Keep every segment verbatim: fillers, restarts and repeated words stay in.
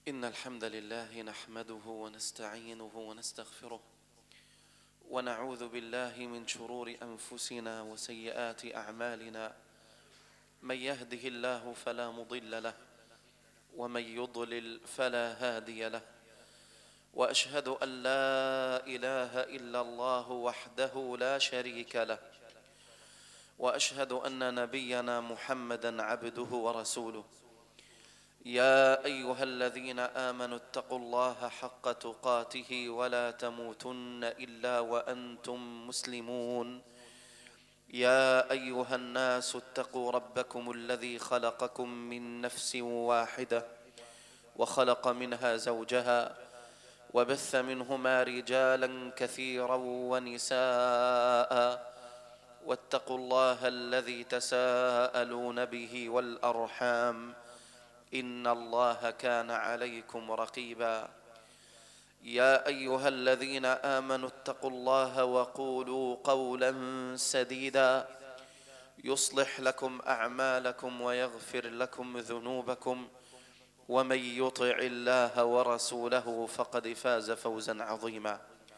إن الحمد لله نحمده ونستعينه ونستغفره ونعوذ بالله من شرور أنفسنا وسيئات أعمالنا. من يهده الله فلا مضل له ومن يضلل فلا هادي له، وأشهد أن لا إله إلا الله وحده لا شريك له، وأشهد أن نبينا محمدًا عبده ورسوله. يا أيها الذين آمنوا اتقوا الله حق تقاته ولا تموتن إلا وأنتم مسلمون. يا أيها الناس اتقوا ربكم الذي خلقكم من نفس واحدة وخلق منها زوجها وبث منهما رجالا كثيرا ونساء، واتقوا الله الذي تساءلون به والأرحام إن الله كان عليكم رقيبا. يا أيها الذين آمنوا اتقوا الله وقولوا قولا سديدا يصلح لكم أعمالكم ويغفر لكم ذنوبكم، ومن يطع الله ورسوله فقد فاز فوزا عظيما.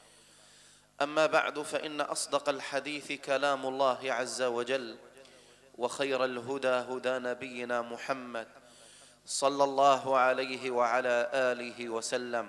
أما بعد، فإن أصدق الحديث كلام الله عز وجل، وخير الهدى هدى نبينا محمد صلى الله عليه وعلى آله وسلم.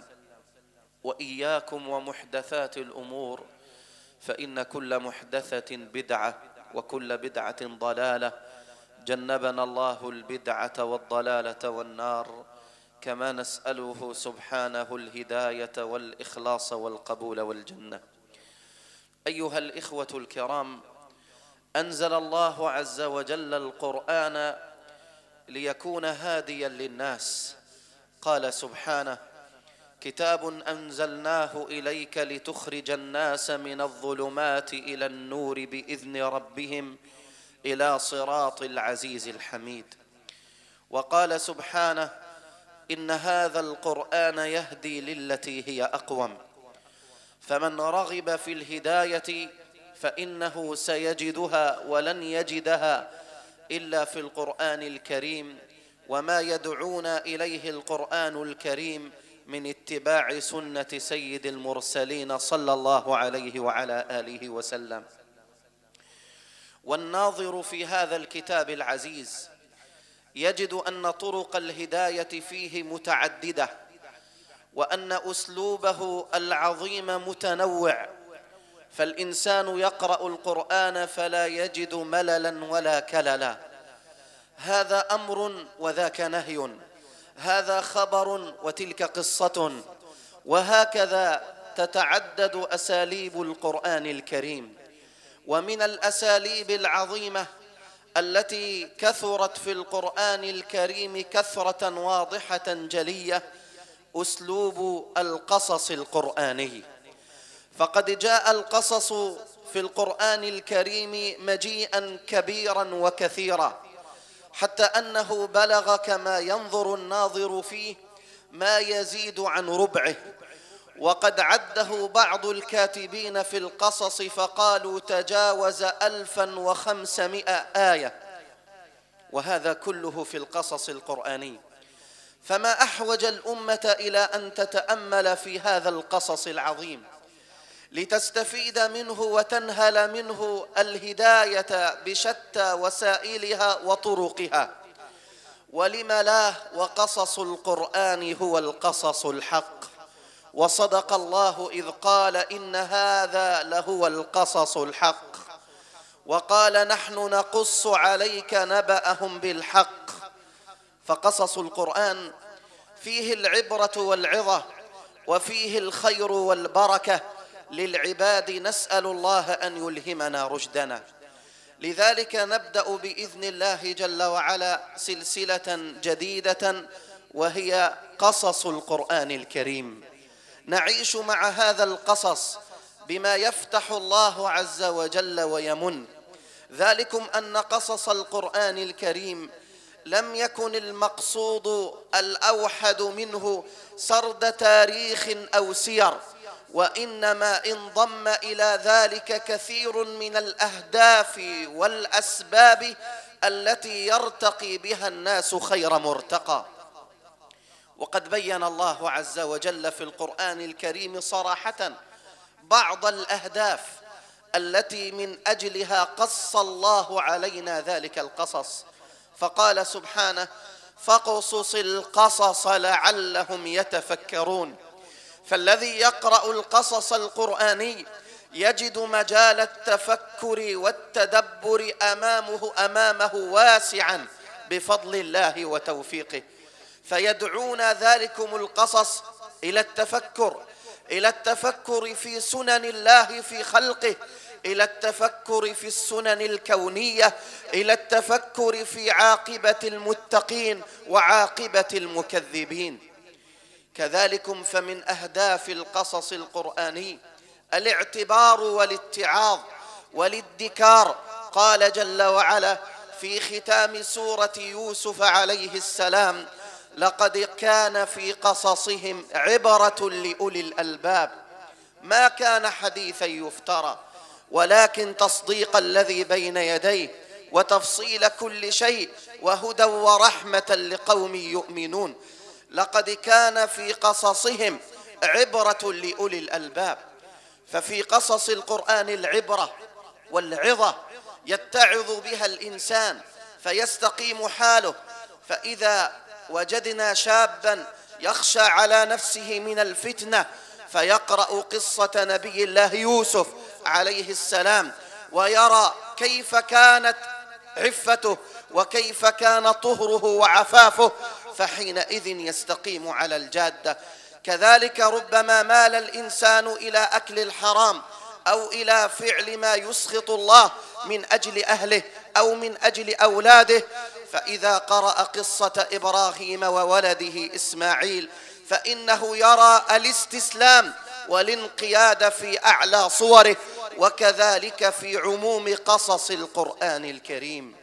وإياكم ومحدثات الأمور، فإن كل محدثة بدعة وكل بدعة ضلالة. جنبنا الله البدعة والضلالة والنار، كما نسأله سبحانه الهداية والإخلاص والقبول والجنة. أيها الإخوة الكرام، أنزل الله عز وجل القرآن ليكون هاديا للناس. قال سبحانه: كتاب أنزلناه إليك لتخرج الناس من الظلمات إلى النور بإذن ربهم إلى صراط العزيز الحميد. وقال سبحانه: إن هذا القرآن يهدي للتي هي أقوم. فمن رغب في الهداية فإنه سيجدها ولن يجدها إلا في القرآن الكريم، وما يدعون إليه القرآن الكريم من اتباع سنة سيد المرسلين صلى الله عليه وعلى آله وسلم. والناظر في هذا الكتاب العزيز يجد أن طرق الهداية فيه متعددة، وأن أسلوبه العظيم متنوع، فالإنسان يقرأ القرآن فلا يجد مللا ولا كللا. هذا أمر وذاك نهي، هذا خبر وتلك قصة، وهكذا تتعدد أساليب القرآن الكريم. ومن الأساليب العظيمة التي كثرت في القرآن الكريم كثرة واضحة جلية أسلوب القصص القرآني. فقد جاء القصص في القرآن الكريم مجيئا كبيرا وكثيرا، حتى أنه بلغ كما ينظر الناظر فيه ما يزيد عن ربعه. وقد عده بعض الكاتبين في القصص فقالوا تجاوز ألفا وخمسمائة آية، وهذا كله في القصص القرآني. فما أحوج الأمة إلى أن تتأمل في هذا القصص العظيم لتستفيد منه وتنهل منه الهداية بشتى وسائلها وطرقها. ولم لا، وقصص القرآن هو القصص الحق. وصدق الله إذ قال إن هذا لهو القصص الحق، وقال نحن نقص عليك نبأهم بالحق. فقصص القرآن فيه العبرة والعظة، وفيه الخير والبركة للعباد. نسأل الله أن يلهمنا رشدنا. لذلك نبدأ بإذن الله جل وعلا سلسلة جديدة، وهي قصص القرآن الكريم. نعيش مع هذا القصص بما يفتح الله عز وجل ويمن. ذلكم أن قصص القرآن الكريم لم يكن المقصود الأوحد منه سرد تاريخ أو سير، وإنما انضم إلى ذلك كثير من الأهداف والأسباب التي يرتقي بها الناس خير مرتقى. وقد بين الله عز وجل في القرآن الكريم صراحة بعض الأهداف التي من أجلها قص الله علينا ذلك القصص، فقال سبحانه: فاقصص القصص لعلهم يتفكرون. فالذي يقرأ القصص القرآني يجد مجال التفكر والتدبر أمامه أمامه واسعا بفضل الله وتوفيقه، فيدعون ذلكم القصص إلى التفكر، إلى التفكر في سنن الله في خلقه، إلى التفكر في السنن الكونية، إلى التفكر في عاقبة المتقين وعاقبة المكذبين. كذلكم فمن أهداف القصص القرآني الاعتبار والاتعاظ والادكار. قال جل وعلا في ختام سورة يوسف عليه السلام: لقد كان في قصصهم عبرة لأولي الألباب ما كان حديثا يفترى ولكن تصديق الذي بين يديه وتفصيل كل شيء وهدى ورحمة لقوم يؤمنون. لقد كان في قصصهم عبرة لأولي الألباب. ففي قصص القرآن العبرة والعظة يتعظ بها الإنسان فيستقيم حاله. فإذا وجدنا شابا يخشى على نفسه من الفتنة فيقرأ قصة نبي الله يوسف عليه السلام ويرى كيف كانت عفته وكيف كان طهره وعفافه، فحينئذ يستقيم على الجادة. كذلك ربما مال الإنسان إلى أكل الحرام أو إلى فعل ما يسخط الله من أجل أهله أو من أجل أولاده، فإذا قرأ قصة إبراهيم وولده إسماعيل فإنه يرى الاستسلام والانقياد في أعلى صوره، وكذلك في عموم قصص القرآن الكريم.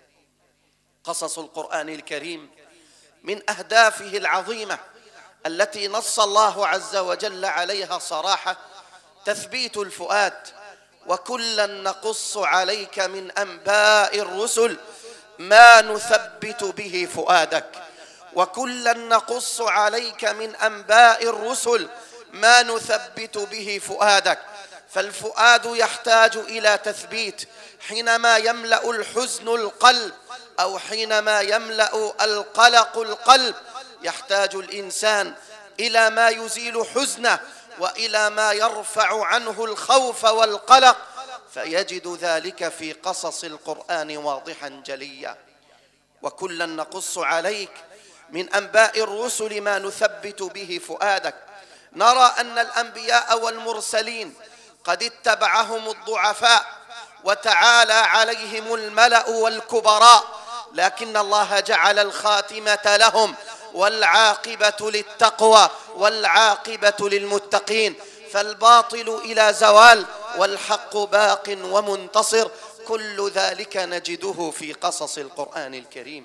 قصص القرآن الكريم من أهدافه العظيمة التي نص الله عز وجل عليها صراحة تثبيت الفؤاد. وكلا نقص عليك من أنباء الرسل ما نثبت به فؤادك. وكلا نقص عليك من أنباء الرسل ما نثبت به فؤادك. فالفؤاد يحتاج إلى تثبيت حينما يملأ الحزن القلب أو حينما يملأ القلق القلب، يحتاج الإنسان إلى ما يزيل حزنه وإلى ما يرفع عنه الخوف والقلق، فيجد ذلك في قصص القرآن واضحا جليا. وكلا نقص عليك من أنباء الرسل ما نثبت به فؤادك. نرى أن الأنبياء والمرسلين قد اتبعهم الضعفاء وتعالى عليهم الملأ والكبراء، لكن الله جعل الخاتمة لهم والعاقبة للتقوى والعاقبة للمتقين، فالباطل إلى زوال والحق باق ومنتصر. كل ذلك نجده في قصص القرآن الكريم.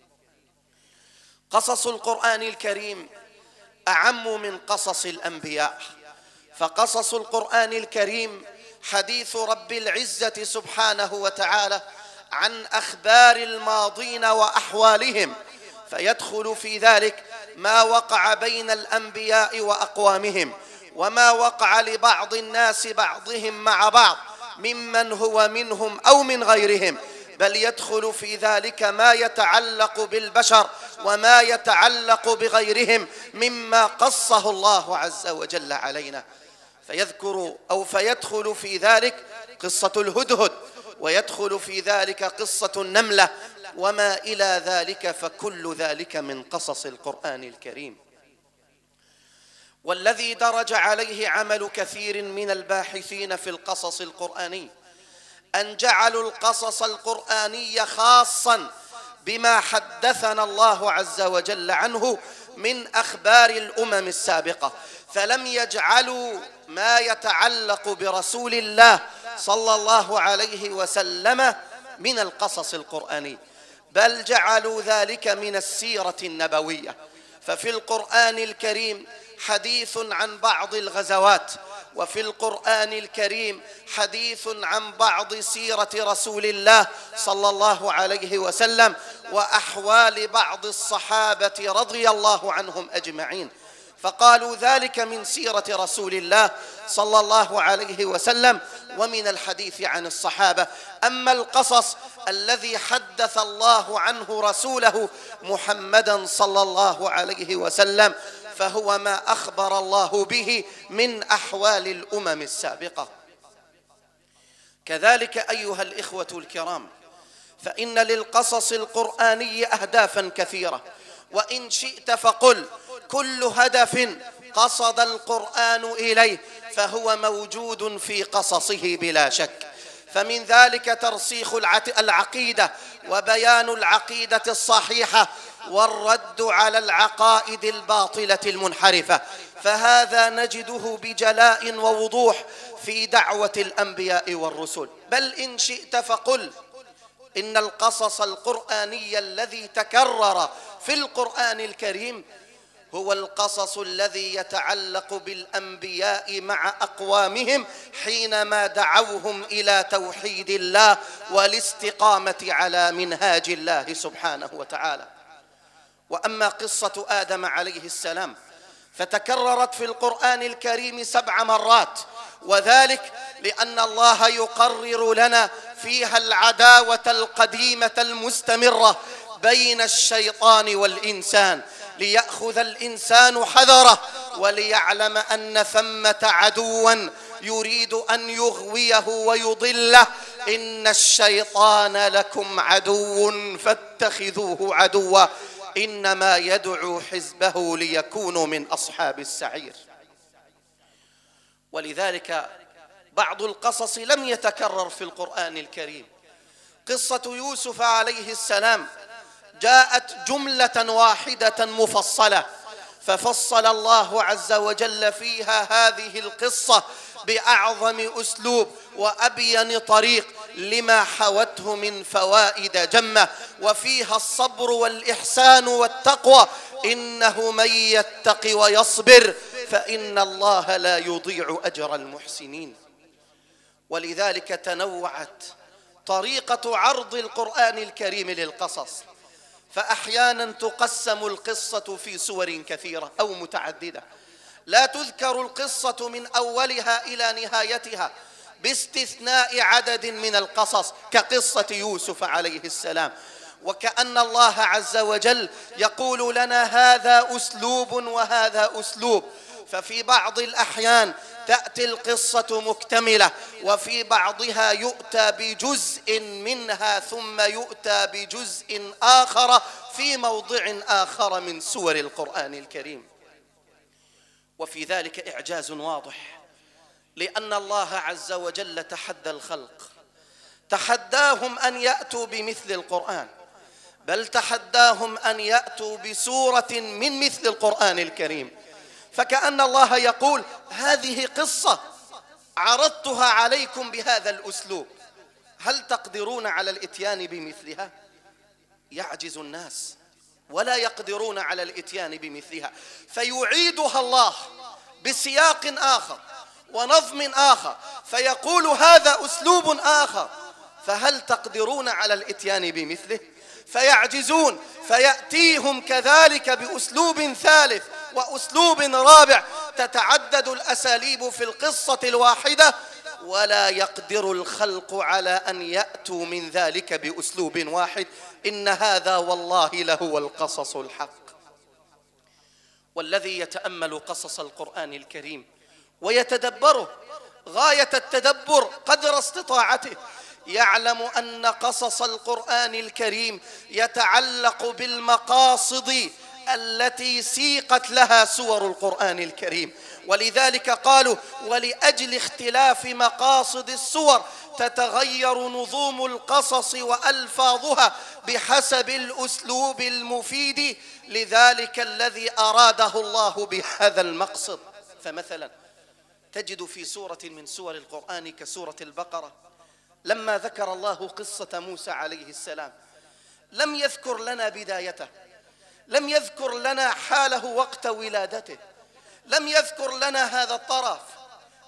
قصص القرآن الكريم أعم من قصص الأنبياء، فقصص القرآن الكريم حديث رب العزة سبحانه وتعالى عن أخبار الماضين وأحوالهم، فيدخل في ذلك ما وقع بين الأنبياء وأقوامهم وما وقع لبعض الناس بعضهم مع بعض ممن هو منهم أو من غيرهم، بل يدخل في ذلك ما يتعلق بالبشر وما يتعلق بغيرهم مما قصه الله عز وجل علينا. فيذكر أو فيدخل في ذلك قصة الهدهد، ويدخل في ذلك قصة النملة وما إلى ذلك، فكل ذلك من قصص القرآن الكريم. والذي درج عليه عمل كثير من الباحثين في القصص القرآني أن جعلوا القصص القرآني خاصا بما حدثنا الله عز وجل عنه من أخبار الأمم السابقة، فلم يجعلوا ما يتعلق برسول الله صلى الله عليه وسلم من القصص القرآني، بل جعلوا ذلك من السيرة النبوية. ففي القرآن الكريم حديث عن بعض الغزوات وفي القرآن الكريم حديث عن بعض سيرة رسول الله صلى الله عليه وسلم وأحوال بعض الصحابة رضي الله عنهم أجمعين، فقالوا ذلك من سيرة رسول الله صلى الله عليه وسلم ومن الحديث عن الصحابة. أما القصص الذي حدث الله عنه رسوله محمدا صلى الله عليه وسلم فهو ما أخبر الله به من أحوال الأمم السابقة. كذلك أيها الإخوة الكرام، فإن للقصص القرآني أهدافا كثيرة، وإن شئت فقل كل هدف قصد القرآن إليه فهو موجود في قصصه بلا شك. فمن ذلك ترسيخ العقيدة وبيان العقيدة الصحيحة والرد على العقائد الباطلة المنحرفة، فهذا نجده بجلاء ووضوح في دعوة الأنبياء والرسل. بل إن شئت فقل إن القصص القرآني الذي تكرر في القرآن الكريم هو القصص الذي يتعلق بالأنبياء مع أقوامهم حينما دعوهم إلى توحيد الله والاستقامة على منهاج الله سبحانه وتعالى. وأما قصة آدم عليه السلام فتكررت في القرآن الكريم سبع مرات، وذلك لأن الله يقرر لنا فيها العداوة القديمة المستمرة بين الشيطان والإنسان، ليأخذ الإنسان حذره وليعلم أن ثمة عدوا يريد أن يغويه ويضله. إن الشيطان لكم عدو فاتخذوه عدوا إنما يدعو حزبه ليكونوا من أصحاب السعير. ولذلك بعض القصص لم يتكرر في القرآن الكريم. قصة يوسف عليه السلام جاءت جملة واحدة مفصلة، ففصل الله عز وجل فيها هذه القصة بأعظم أسلوب وأبين طريق لما حوته من فوائد جمة، وفيها الصبر والإحسان والتقوى. إنه من يتق ويصبر فإن الله لا يضيع أجر المحسنين. ولذلك تنوعت طريقة عرض القرآن الكريم للقصص، فأحيانا تقسم القصة في سور كثيرة أو متعددة، لا تذكر القصة من أولها إلى نهايتها باستثناء عدد من القصص كقصة يوسف عليه السلام. وكأن الله عز وجل يقول لنا هذا أسلوب وهذا أسلوب، ففي بعض الأحيان تأتي القصة مكتملة، وفي بعضها يؤتى بجزء منها ثم يؤتى بجزء آخر في موضع آخر من سور القرآن الكريم. وفي ذلك إعجاز واضح، لأن الله عز وجل تحدى الخلق، تحداهم أن يأتوا بمثل القرآن، بل تحداهم أن يأتوا بسورة من مثل القرآن الكريم. فكأن الله يقول هذه قصة عرضتها عليكم بهذا الأسلوب، هل تقدرون على الإتيان بمثلها؟ يعجز الناس ولا يقدرون على الإتيان بمثلها، فيعيدها الله بسياق آخر ونظم آخر، فيقول هذا أسلوب آخر، فهل تقدرون على الإتيان بمثله؟ فيعجزون، فيأتيهم كذلك بأسلوب ثالث وأسلوب رابع، تتعدد الأساليب في القصة الواحدة، ولا يقدر الخلق على أن يأتوا من ذلك بأسلوب واحد. إن هذا والله لهو القصص الحق. والذي يتأمل قصص القرآن الكريم ويتدبره غاية التدبر قدر استطاعته يعلم أن قصص القرآن الكريم يتعلق بالمقاصد التي سيقت لها سور القرآن الكريم. ولذلك قالوا ولأجل اختلاف مقاصد السور تتغير نظوم القصص وألفاظها بحسب الأسلوب المفيد لذلك الذي أراده الله بهذا المقصد. فمثلا تجد في سورة من سور القرآن كسورة البقرة لما ذكر الله قصة موسى عليه السلام لم يذكر لنا بدايته، لم يذكر لنا حاله وقت ولادته، لم يذكر لنا هذا الطرف،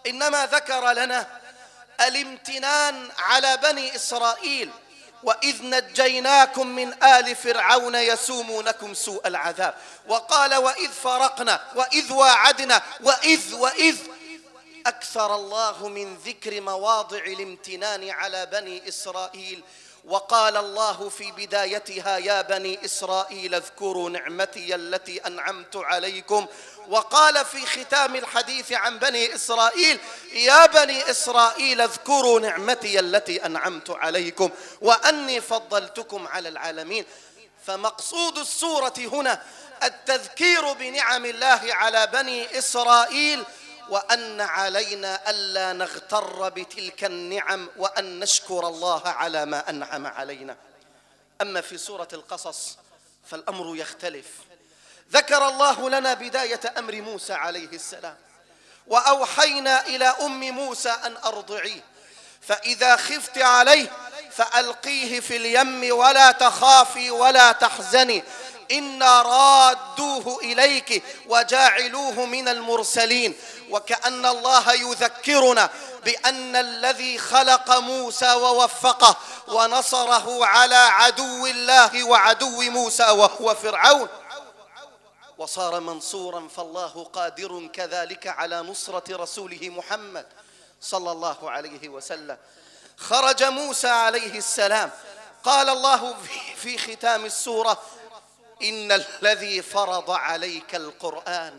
إنما ذكر لنا الامتنان على بني إسرائيل، وإذ نجيناكم من آل فرعون يسومونكم سوء العذاب، وقال وإذ فرقنا وإذ واعدنا وإذ وإذ أكثر الله من ذكر مواضع الامتنان على بني إسرائيل. وقال الله في بدايتها يا بني إسرائيل اذكروا نعمتي التي أنعمت عليكم، وقال في ختام الحديث عن بني إسرائيل يا بني إسرائيل اذكروا نعمتي التي أنعمت عليكم وأني فضلتكم على العالمين. فمقصود السورة هنا التذكير بنعم الله على بني إسرائيل، وأن علينا ألا نغتر بتلك النعم، وأن نشكر الله على ما أنعم علينا. أما في سورة القصص فالأمر يختلف. ذكر الله لنا بداية أمر موسى عليه السلام: وأوحينا إلى أم موسى أن أرضعيه فإذا خفت عليه فألقيه في اليم ولا تخافي ولا تحزني إنا رادوه إليك وجاعلوه من المرسلين. وكأن الله يذكرنا بأن الذي خلق موسى ووفقه ونصره على عدو الله وعدو موسى وهو فرعون وصار منصورا، فالله قادر كذلك على نصرة رسوله محمد صلى الله عليه وسلم. خرج موسى عليه السلام، قال الله في ختام السورة: إن الذي فرض عليك القرآن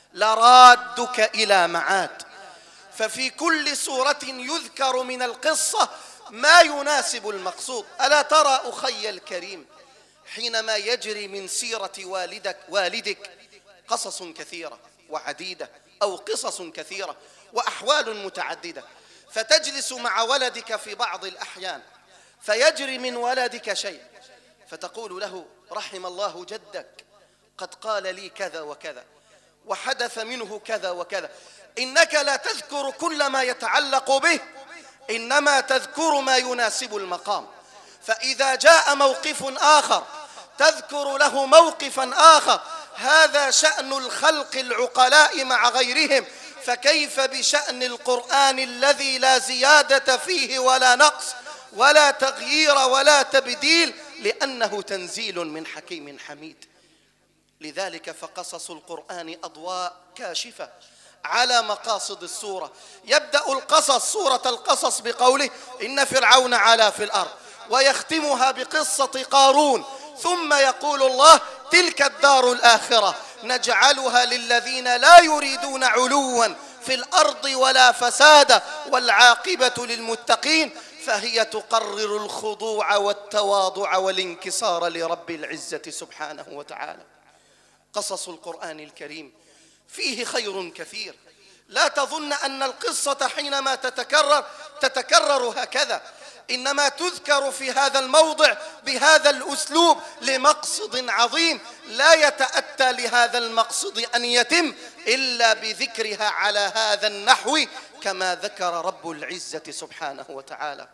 لرادك إلى معاد. ففي كل سورة يذكر من القصة ما يناسب المقصود. ألا ترى أخي الكريم حينما يجري من سيرة والدك والدك قصص كثيرة وعديدة، أو قصص كثيرة وأحوال متعددة، فتجلس مع ولدك في بعض الأحيان فيجري من ولدك شيء فتقول له: رحم الله جدك قد قال لي كذا وكذا وحدث منه كذا وكذا. إنك لا تذكر كل ما يتعلق به، إنما تذكر ما يناسب المقام. فإذا جاء موقف آخر تذكر له موقفا آخر. هذا شأن الخلق العقلاء مع غيرهم، فكيف بشأن القرآن الذي لا زيادة فيه ولا نقص ولا تغيير ولا تبديل، لأنه تنزيل من حكيم حميد. لذلك فقصص القرآن أضواء كاشفة على مقاصد السورة. يبدأ القصص سورة القصص بقوله: إن فرعون علا في الأرض، ويختمها بقصة قارون، ثم يقول الله: تلك الدار الآخرة نجعلها للذين لا يريدون علوا في الأرض ولا فسادا والعاقبة للمتقين. فهي تقرر الخضوع والتواضع والانكسار لرب العزة سبحانه وتعالى. قصص القرآن الكريم فيه خير كثير. لا تظن أن القصة حينما تتكرر تتكرر هكذا، إنما تذكر في هذا الموضع بهذا الأسلوب لمقصد عظيم لا يتأتى لهذا المقصد أن يتم إلا بذكرها على هذا النحو كما ذكر رب العزة سبحانه وتعالى.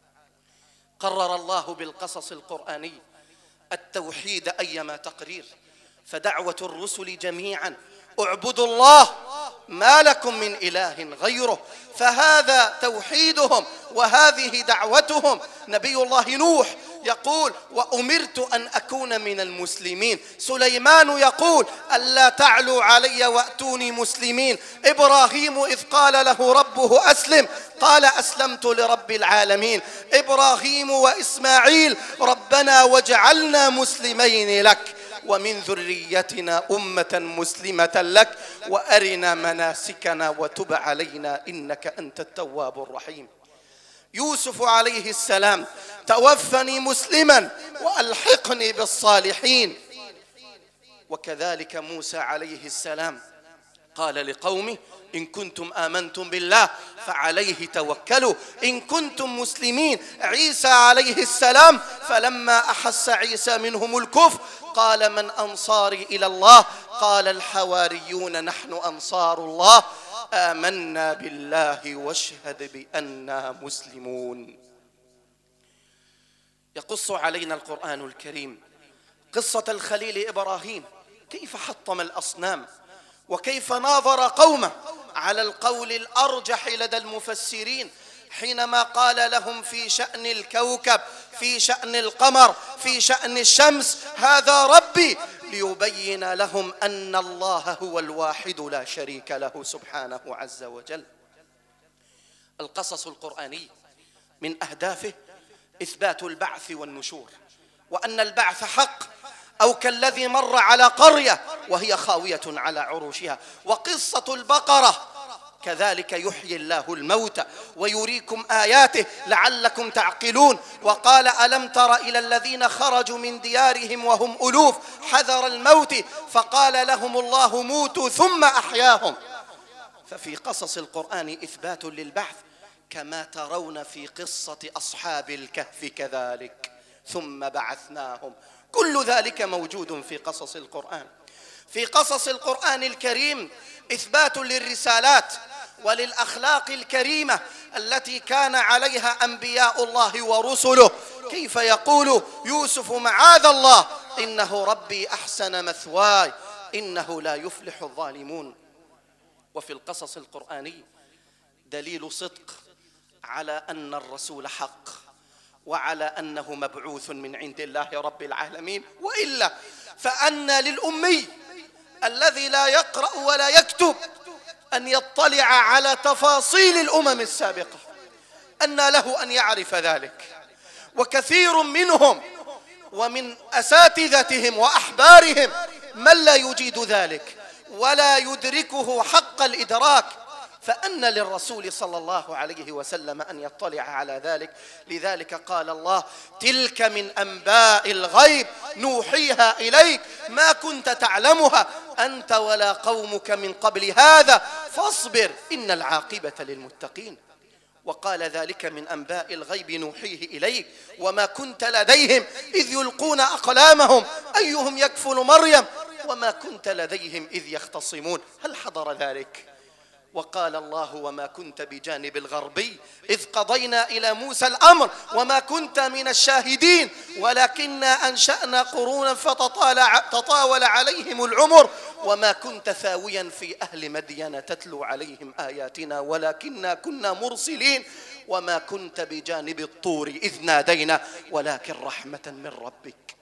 قرر الله بالقصص القرآني التوحيد أيما تقرير، فدعوة الرسل جميعا: اعبدوا الله ما لكم من إله غيره. فهذا توحيدهم وهذه دعوتهم. نبي الله نوح يقول: وأمرت أن أكون من المسلمين. سليمان يقول: ألا تعلوا علي وأتوني مسلمين. إبراهيم إذ قال له ربه أسلم قال: أسلمت لرب العالمين. إبراهيم وإسماعيل: ربنا واجعلنا مسلمين لك ومن ذريتنا أمة مسلمة لك وأرنا مناسكنا وتب علينا إنك أنت التواب الرحيم. يوسف عليه السلام: توفني مسلما وألحقني بالصالحين. وكذلك موسى عليه السلام قال لقومه: إن كنتم آمنتم بالله فعليه توكلوا إن كنتم مسلمين. عيسى عليه السلام فلما أحس عيسى منهم الكفر قال: من أنصاري إلى الله؟ قال الحواريون: نحن أنصار الله، آمنا بالله واشهد بأننا مسلمون. يقص علينا القرآن الكريم قصة الخليل إبراهيم، كيف حطم الأصنام وكيف ناظر قومه على القول الأرجح لدى المفسرين حينما قال لهم في شأن الكوكب، في شأن القمر، في شأن الشمس: هذا ربي، ليبين لهم أن الله هو الواحد لا شريك له سبحانه عز وجل. القصص القرآني من أهدافه إثبات البعث والنشور، وأن البعث حق، أو كالذي مر على قرية وهي خاوية على عروشها. وقصة البقرة كذلك يحيي الله الموتى ويريكم آياته لعلكم تعقلون. وقال: ألم تر إلى الذين خرجوا من ديارهم وهم ألوف حذر الموت فقال لهم الله موتوا ثم أحياهم. ففي قصص القرآن إثبات للبعث، كما ترون في قصة أصحاب الكهف كذلك: ثم بعثناهم. كل ذلك موجود في قصص القرآن. في قصص القرآن الكريم إثبات للرسالات وللأخلاق الكريمة التي كان عليها أنبياء الله ورسله. كيف يقول يوسف: معاذ الله إنه ربي أحسن مثواي إنه لا يفلح الظالمون. وفي القصص القرآني دليل صدق على أن الرسول حق، وعلى أنه مبعوث من عند الله رب العالمين. وإلا فأن للأمي الذي لا يقرأ ولا يكتب أن يطلع على تفاصيل الأمم السابقة؟ أن له أن يعرف ذلك. وكثير منهم ومن أساتذتهم وأحبارهم من لا يجيد ذلك ولا يدركه حق الإدراك، فأن للرسول صلى الله عليه وسلم أن يطلع على ذلك. لذلك قال الله: تلك من أنباء الغيب نوحيها إليك ما كنت تعلمها أنت ولا قومك من قبل هذا فاصبر إن العاقبة للمتقين. وقال: ذلك من أنباء الغيب نوحيه إليك وما كنت لديهم إذ يلقون أقلامهم أيهم يكفل مريم وما كنت لديهم إذ يختصمون. هل حضر ذلك؟ وقال الله: وما كنت بجانب الغربي إذ قضينا إلى موسى الأمر وما كنت من الشاهدين ولكننا أنشأنا قرونا فتطاول عليهم العمر وما كنت ثاويا في أهل مدين تتلو عليهم آياتنا ولكننا كنا مرسلين وما كنت بجانب الطور إذ نادينا ولكن رحمة من ربك.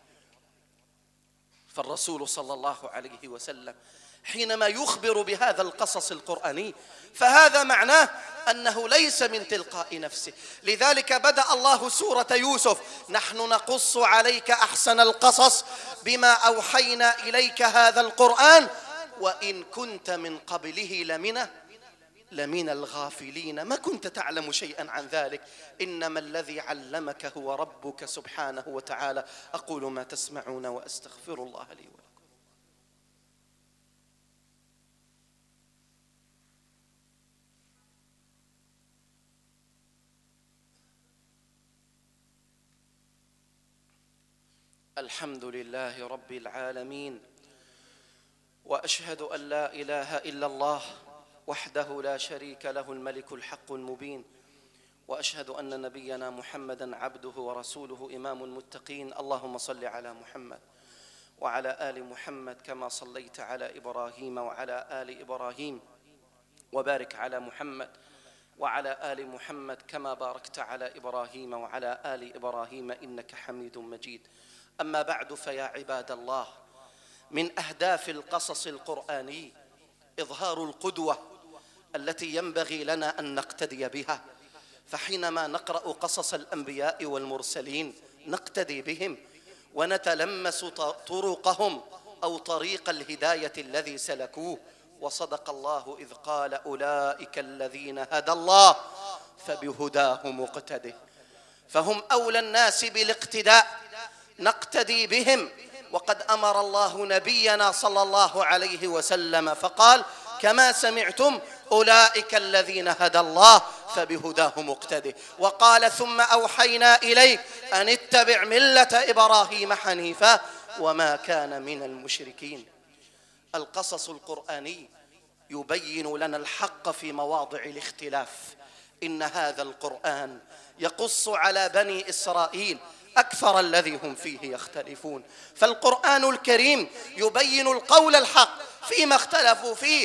فالرسول صلى الله عليه وسلم حينما يخبر بهذا القصص القرآني فهذا معناه أنه ليس من تلقاء نفسه. لذلك بدأ الله سورة يوسف: نحن نقص عليك أحسن القصص بما أوحينا إليك هذا القرآن وإن كنت من قبله لمن لمن الغافلين. ما كنت تعلم شيئا عن ذلك، إنما الذي علمك هو ربك سبحانه وتعالى. أقول ما تسمعون وأستغفر الله لي ولكم. الحمد لله رب العالمين، وأشهد أن لا إله إلا الله وحده لا شريك له الملك الحق المبين، وأشهد أن نبينا محمدًا عبده ورسوله إمام المتقين. اللهم صل على محمد وعلى آل محمد كما صليت على إبراهيم وعلى آل إبراهيم، وبارك على محمد وعلى آل محمد كما باركت على إبراهيم وعلى آل إبراهيم إنك حميد مجيد. أما بعد، فيا عباد الله، من أهداف القصص القرآني إظهار القدوة التي ينبغي لنا أن نقتدي بها. فحينما نقرأ قصص الأنبياء والمرسلين نقتدي بهم ونتلمس طرقهم أو طريق الهداية الذي سلكوه. وصدق الله إذ قال: أولئك الذين هدى الله فبهداه مقتده. فهم أولى الناس بالاقتداء، نقتدي بهم. وقد أمر الله نبينا صلى الله عليه وسلم فقال: كما سمعتم أولئك الذين هدى الله فبهداه مقتده. وقال: ثم أوحينا إليك أن اتبع ملة إبراهيم حنيفا وما كان من المشركين. القصص القرآني يبين لنا الحق في مواضع الاختلاف. إن هذا القرآن يقص على بني إسرائيل أكثر الذي هم فيه يختلفون. فالقرآن الكريم يبين القول الحق فيما اختلفوا فيه،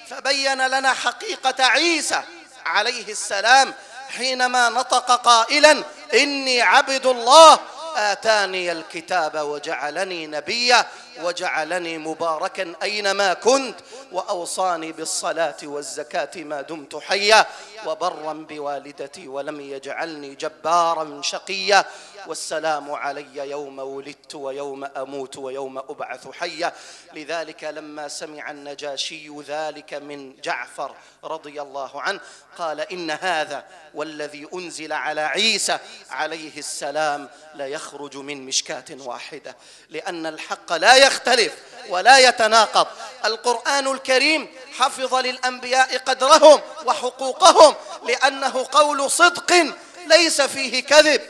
فبين لنا حقيقة عيسى عليه السلام حينما نطق قائلا إني عبد الله آتاني الكتاب وجعلني نبيا وجعلني مباركا أينما كنت وأوصاني بالصلاة والزكاة ما دمت حيا وبرا بوالدتي ولم يجعلني جبارا شقيا والسلام علي يوم ولدت ويوم أموت ويوم أبعث حيا. لذلك لما سمع النجاشي ذلك من جعفر رضي الله عنه قال إن هذا والذي أنزل على عيسى عليه السلام لا يخرج من مشكاة واحدة، لأن الحق لا يختلف ولا يتناقض. القرآن الكريم حفظ للأنبياء قدرهم وحقوقهم لأنه قول صدق ليس فيه كذب.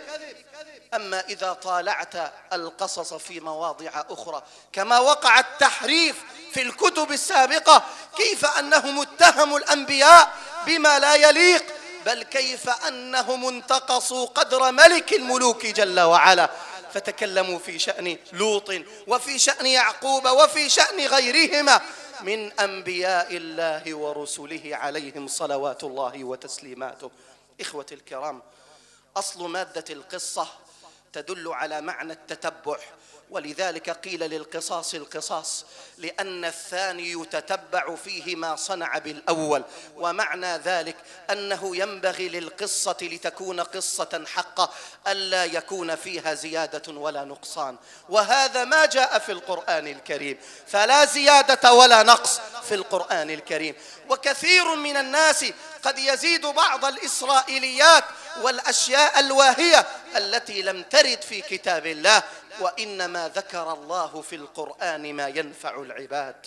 أما إذا طالعت القصص في مواضع أخرى كما وقع التحريف في الكتب السابقة، كيف أنهم اتهموا الأنبياء بما لا يليق، بل كيف أنهم انتقصوا قدر ملك الملوك جل وعلا، فتكلموا في شأن لوط وفي شأن يعقوب وفي شأن غيرهما من أنبياء الله ورسله عليهم صلوات الله وتسليماته. إخوتي الكرام، أصل مادة القصة تدل على معنى التتبع، ولذلك قيل للقصاص القصاص لأن الثاني يتتبع فيه ما صنع بالأول، ومعنى ذلك أنه ينبغي للقصة لتكون قصة حقة ألا يكون فيها زيادة ولا نقصان، وهذا ما جاء في القرآن الكريم، فلا زيادة ولا نقص في القرآن الكريم. وكثير من الناس قد يزيد بعض الإسرائيليات والأشياء الواهية التي لم ترد في كتاب الله، وإنما ذكر الله في القرآن ما ينفع العباد.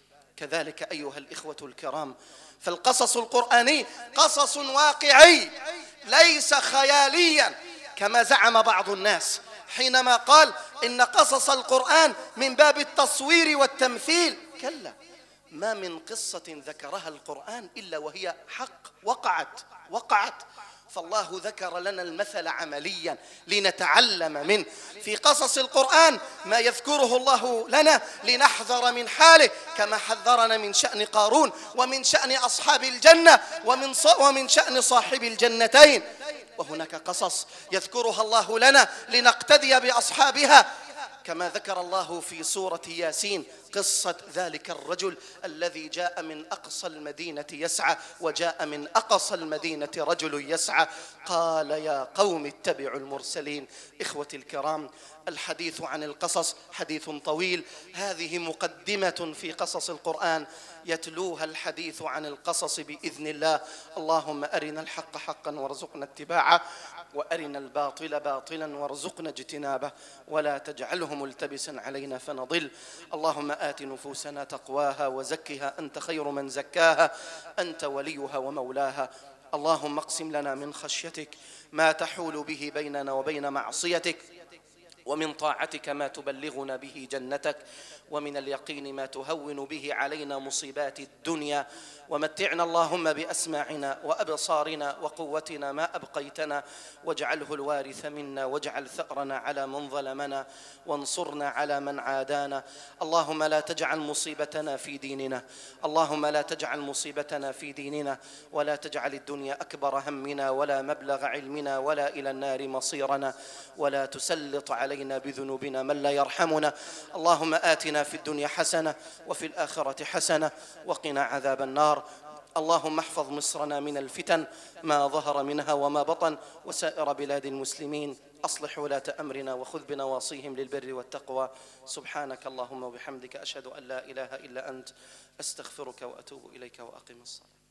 كذلك أيها الإخوة الكرام، فالقصص القرآني قصص واقعي ليس خياليا كما زعم بعض الناس حينما قال إن قصص القرآن من باب التصوير والتمثيل. كلا، ما من قصة ذكرها القرآن إلا وهي حق وقعت وقعت فالله ذكر لنا المثل عمليا لنتعلم منه. في قصص القرآن ما يذكره الله لنا لنحذر من حاله، كما حذرنا من شأن قارون ومن شأن أصحاب الجنة ومن ومن شأن صاحب الجنتين. وهناك قصص يذكرها الله لنا لنقتدي بأصحابها، كما ذكر الله في سورة ياسين قصة ذلك الرجل الذي جاء من أقصى المدينة يسعى، وجاء من أقصى المدينة رجل يسعى قال يا قوم اتبعوا المرسلين. إخوتي الكرام، الحديث عن القصص حديث طويل، هذه مقدمة في قصص القرآن يتلوها الحديث عن القصص بإذن الله. اللهم أرنا الحق حقا وارزقنا اتباعه، وأرنا الباطل باطلا وارزقنا اجتنابه، ولا تجعله ملتبسا علينا فنضل. اللهم آت نفوسنا تقواها وزكها أنت خير من زكاها، أنت وليها ومولاها. اللهم اقسم لنا من خشيتك ما تحول به بيننا وبين معصيتك، ومن طاعتك ما تبلغنا به جنتك، ومن اليقين ما تهون به علينا مصيبات الدنيا، ومتعنا اللهم بأسماعنا وأبصارنا وقوتنا ما أبقيتنا، واجعله الوارث منا، واجعل ثأرنا على من ظلمنا، وانصرنا على من عادانا. اللهم لا تجعل مصيبتنا في ديننا، اللهم لا تجعل مصيبتنا في ديننا، ولا تجعل الدنيا أكبر همنا ولا مبلغ علمنا ولا إلى النار مصيرنا، ولا تسلط علينا بذنوبنا من لا يرحمنا. اللهم آتنا في الدنيا حسنة وفي الآخرة حسنة وقنا عذاب النار. اللهم احفظ مصرنا من الفتن ما ظهر منها وما بطن، وسائر بلاد المسلمين. أصلح ولاة أمرنا وخذ بنواصيهم للبر والتقوى. سبحانك اللهم وبحمدك، أشهد أن لا إله إلا أنت، أستغفرك وأتوب إليك، وأقم الصلاة.